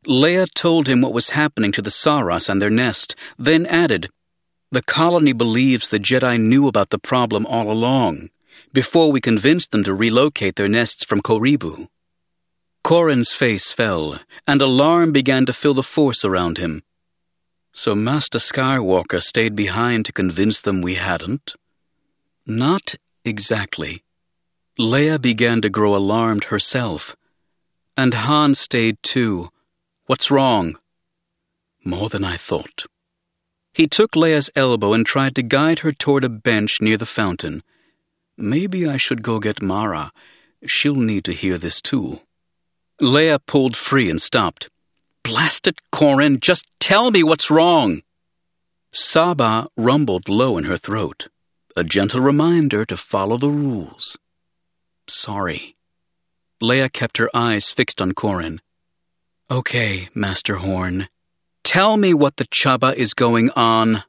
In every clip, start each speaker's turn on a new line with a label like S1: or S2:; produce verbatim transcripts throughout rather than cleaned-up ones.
S1: Leia told him what was happening to the Saras and their nest, then added, "The colony believes the Jedi knew about the problem all along, before we convinced them to relocate their nests from Koribu." Corran's face fell, and alarm began to fill the Force around him. So Master Skywalker stayed behind to convince them we hadn't? Not exactly. Leia began to grow alarmed herself. And Han stayed too. What's wrong? More than I thought. He took Leia's elbow and tried to guide her toward a bench near the fountain. Maybe I should go get Mara. She'll need to hear this too. Leia pulled free and stopped. "Blast it, Corran, just tell me what's wrong." Saba rumbled low in her throat, a gentle reminder to follow the rules. "Sorry." Leia kept her eyes fixed on Corran. "Okay, Master Horn. Tell me what the Chaba is going on."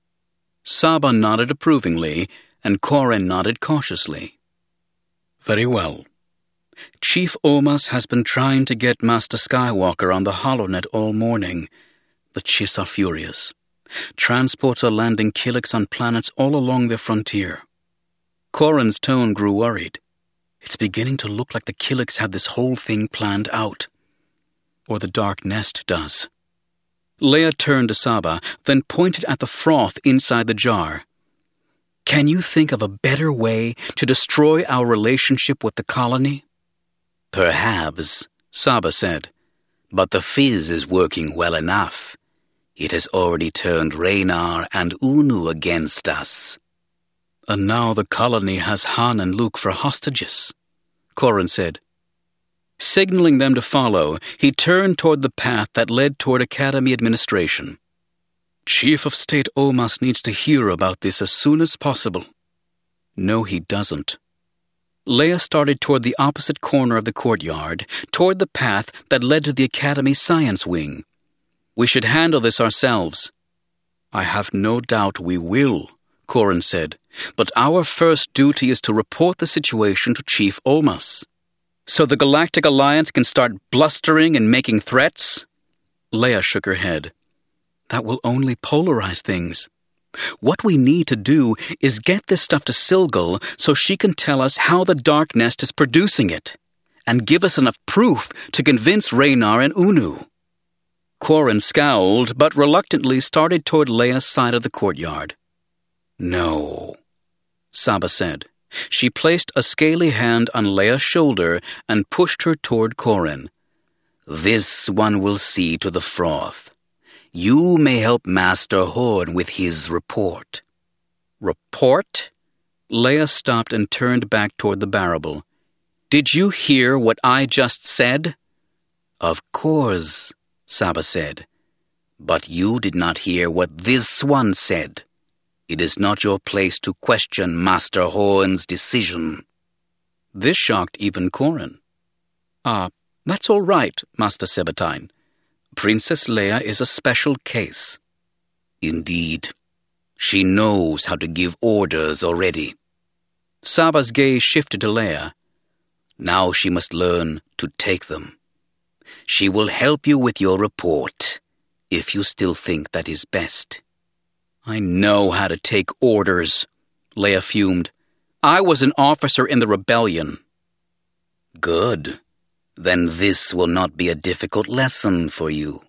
S1: Saba nodded approvingly, and Corran nodded cautiously. "Very well. Chief Omas has been trying to get Master Skywalker on the HoloNet all morning. The Chiss are furious. Transports are landing Killiks on planets all along their frontier." Corran's tone grew worried. "It's beginning to look like the Killiks have this whole thing planned out. Or the Dark Nest does." Leia turned to Saba, then pointed at the froth inside the jar. "Can you think of a better way to destroy our relationship with the colony?"
S2: "Perhaps," Saba said, "but the fizz is working well enough. It has already turned Raynar and Unu against us."
S1: "And now the colony has Han and Luke for hostages," Corran said. Signaling them to follow, he turned toward the path that led toward Academy administration. "Chief of State Omas needs to hear about this as soon as possible." "No, he doesn't." Leia started toward the opposite corner of the courtyard, toward the path that led to the Academy Science Wing. "We should handle this ourselves." "I have no doubt we will," Corran said, "but our first duty is to report the situation to Chief Omas." "So the Galactic Alliance can start blustering and making threats?" Leia shook her head. "That will only polarize things. What we need to do is get this stuff to Silgal so she can tell us how the Dark Nest is producing it, and give us enough proof to convince Raynar and Unu." Corran scowled, but reluctantly started toward Leia's side of the courtyard. "No," Saba said. She placed a scaly hand on Leia's shoulder and pushed her toward Corran.
S2: "This one will see to the froth. You may help Master Horn with his report."
S1: "Report?" Leia stopped and turned back toward the Barrable. "Did you hear what I just said?"
S2: "Of course," Saba said. "But you did not hear what this one said. It is not your place to question Master Horn's decision."
S1: This shocked even Corran. "Ah, that's all right, Master Sebatine. Princess Leia is a special case."
S2: "Indeed. She knows how to give orders already."
S1: Saba's gaze shifted to Leia.
S2: "Now she must learn to take them. She will help you with your report, if you still think that is best."
S1: "I know how to take orders," Leia fumed. "I was an officer in the rebellion."
S2: "Good. Then this will not be a difficult lesson for you."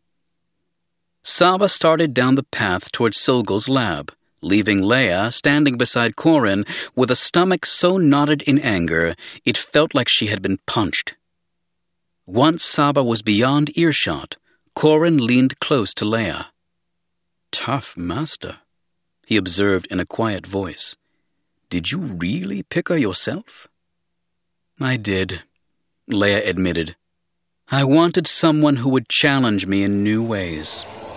S1: Saba started down the path toward Silgal's lab, leaving Leia standing beside Corran with a stomach so knotted in anger it felt like she had been punched. Once Saba was beyond earshot, Corran leaned close to Leia. "Tough master," he observed in a quiet voice. "Did you really pick her yourself?" "I did," Leia admitted. "I wanted someone who would challenge me in new ways."